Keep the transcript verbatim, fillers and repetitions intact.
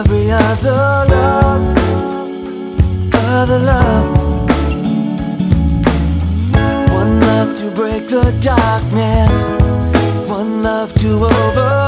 every other love, other love. One love to break the darkness, one love to over